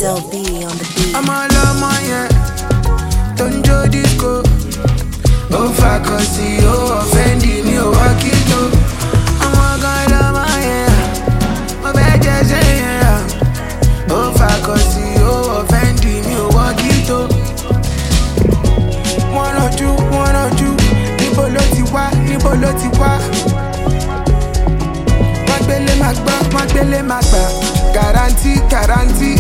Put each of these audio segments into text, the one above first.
Del B on the beat. I'm all on my yeah. Don't do disco. Oh, fuck, see, oh, offending me, oh, walk it up. I'm all gonna my yeah. My bad, just yeah. Oh, fuck, see, oh, offending me, oh, walk it up. One or two. Níbo ló ti wá. Má gbélé má gbà. Guarantee.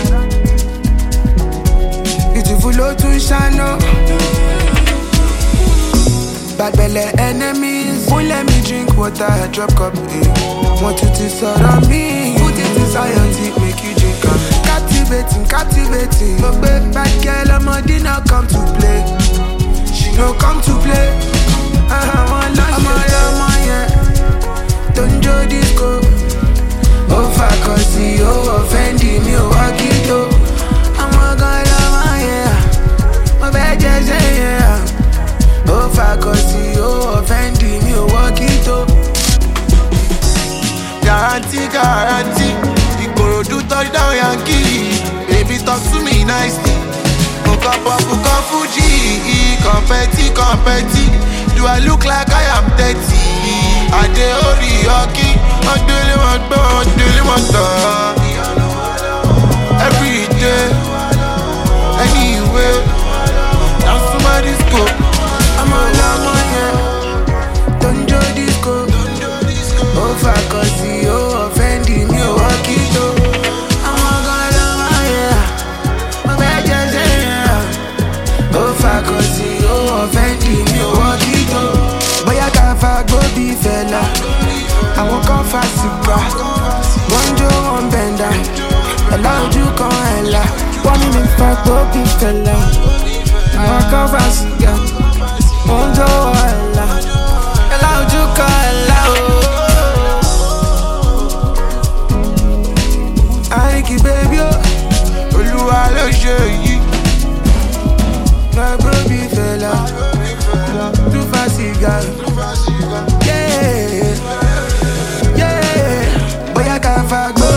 Beautiful ló tún ṣáná. Bad belle enemies won't let me drink water, I drop cup. Want you to sọ̀rọ̀ mi. Put it inside your tea, make you drink am. Captivating. Mo gbé bad girl, ọmọdé náà come to play. She no come to play. I'm all yeah. Don't do disco. Oh, fuck, see, oh, offending me, oh, walk it up. I'm all gonna yeah. My bad, just yeah. Oh, fuck, see, oh, offending me, oh, walk it up. Guarantee. Ikorodu touchdown Yankee. Baby, talk to me nicely. Buka Fuji. Competi. Do I look like I am 30? I dey ori hockey. I'm doing my stuff. Every day, anyway. Now somebody's go. I'm all on yeah. Don't do disco. Oh, fuck, see, oh, offending me, oh, walk it up. I'm all gonna yeah. My bad, just yeah. Oh, fuck, see, oh, offending me, oh, walk it up. Boy, I can't fuck, go be fella. I won't come fast to grass. One Joe, one bender. Allow you come hella. 1 minute fuck, go be fella. I won't come fast to grass. One Joe, hella. Allow you come hella. Aniki baby, Olúwa ló ṣe yìí. My baby fella, too fast cigar. Yeah. Boy, I can't fuck.